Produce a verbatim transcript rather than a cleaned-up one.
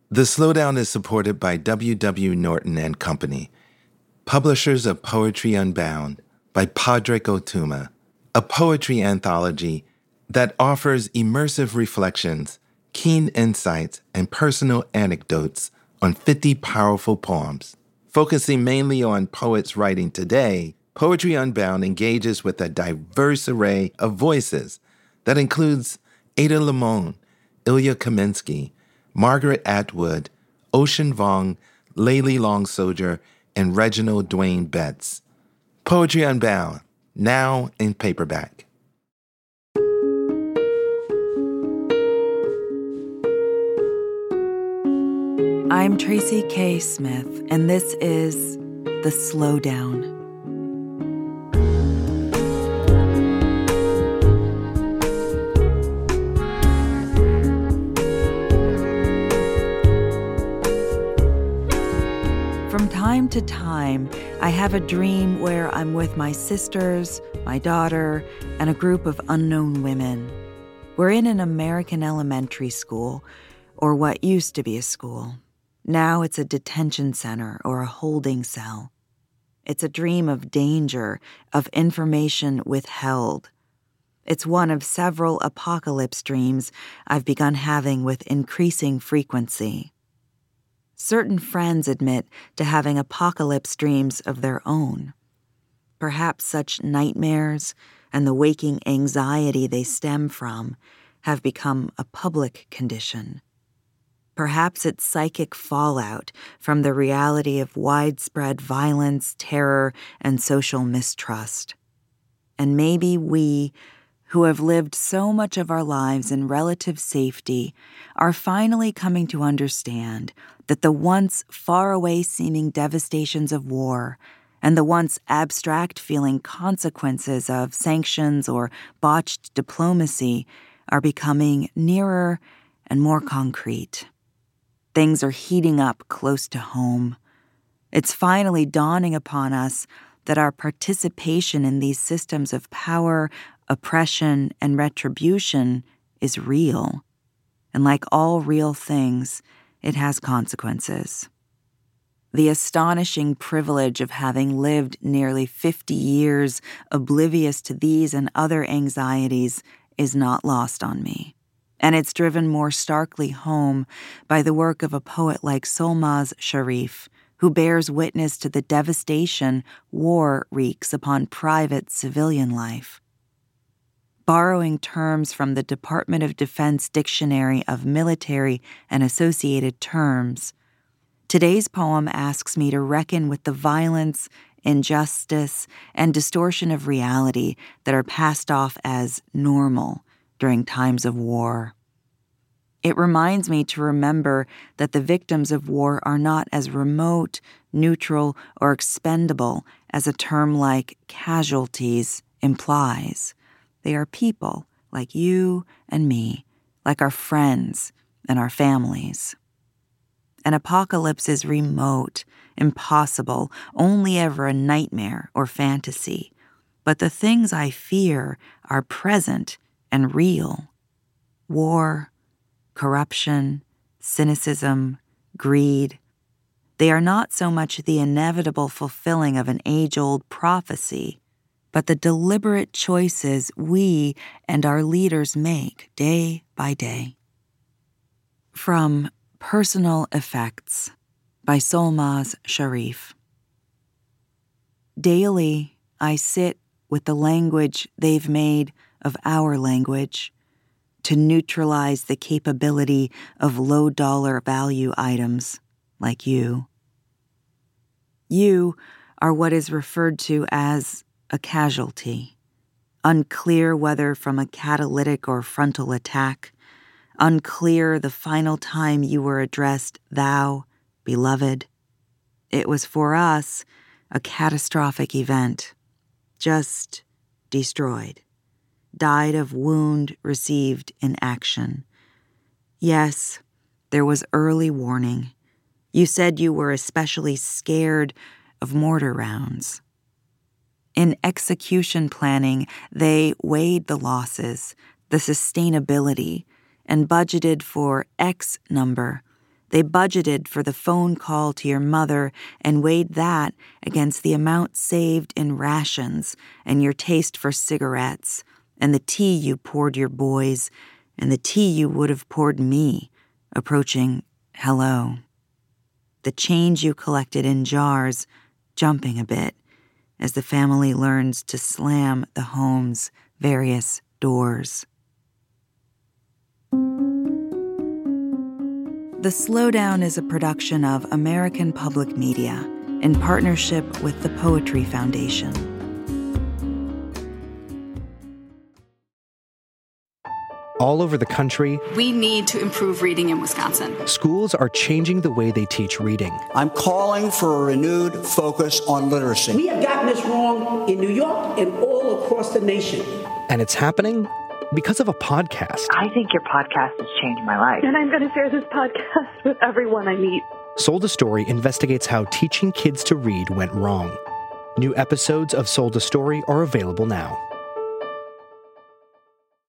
The Slowdown is supported by W W. Norton and Company, publishers of Poetry Unbound by Padraig Ó Tuama, a poetry anthology that offers immersive reflections, keen insights, and personal anecdotes on fifty powerful poems. Focusing mainly on poets writing today, Poetry Unbound engages with a diverse array of voices that includes Ada Limon, Ilya Kaminsky, Margaret Atwood, Ocean Vuong, Layli Long Soldier, and Reginald Dwayne Betts. Poetry Unbound, now in paperback. I'm Tracy K. Smith, and this is The Slowdown. From time to time, I have a dream where I'm with my sisters, my daughter, and a group of unknown women. We're in an American elementary school, or what used to be a school. Now it's a detention center or a holding cell. It's a dream of danger, of information withheld. It's one of several apocalypse dreams I've begun having with increasing frequency. Certain friends admit to having apocalypse dreams of their own. Perhaps such nightmares and the waking anxiety they stem from have become a public condition. Perhaps it's psychic fallout from the reality of widespread violence, terror, and social mistrust. And maybe we, who have lived so much of our lives in relative safety, are finally coming to understand that the once far-away seeming devastations of war and the once abstract feeling consequences of sanctions or botched diplomacy are becoming nearer and more concrete. Things are heating up close to home. It's finally dawning upon us that our participation in these systems of power, oppression, and retribution is real. And like all real things, it has consequences. The astonishing privilege of having lived nearly fifty years oblivious to these and other anxieties is not lost on me. And it's driven more starkly home by the work of a poet like Solmaz Sharif, who bears witness to the devastation war wreaks upon private civilian life. Borrowing terms from the Department of Defense Dictionary of Military and Associated Terms, today's poem asks me to reckon with the violence, injustice, and distortion of reality that are passed off as normal during times of war. It reminds me to remember that the victims of war are not as remote, neutral, or expendable as a term like casualties implies. They are people like you and me, like our friends and our families. An apocalypse is remote, impossible, only ever a nightmare or fantasy. But the things I fear are present and real. War, corruption, cynicism, greed. They are not so much the inevitable fulfilling of an age-old prophecy, but the deliberate choices we and our leaders make day by day. From Personal Effects by Solmaz Sharif. Daily, I sit with the language they've made of our language to neutralize the capability of low-dollar value items like you. You are what is referred to as a casualty, unclear whether from a catalytic or frontal attack, unclear the final time you were addressed thou, beloved. It was for us a catastrophic event, just destroyed, died of wound received in action. Yes, there was early warning. You said you were especially scared of mortar rounds. In execution planning, they weighed the losses, the sustainability, and budgeted for X number, They budgeted for the phone call to your mother and weighed that against the amount saved in rations and your taste for cigarettes and the tea you poured your boys and the tea you would have poured me, approaching hello. The change you collected in jars, jumping a bit as the family learns to slam the home's various doors. The Slowdown is a production of American Public Media in partnership with the Poetry Foundation. All over the country, we need to improve reading in Wisconsin. Schools are changing the way they teach reading. I'm calling for a renewed focus on literacy. We have gotten this wrong in New York and all across the nation. And it's happening because of a podcast. I think your podcast has changed my life. And I'm going to share this podcast with everyone I meet. Sold a Story investigates how teaching kids to read went wrong. New episodes of Sold a Story are available now.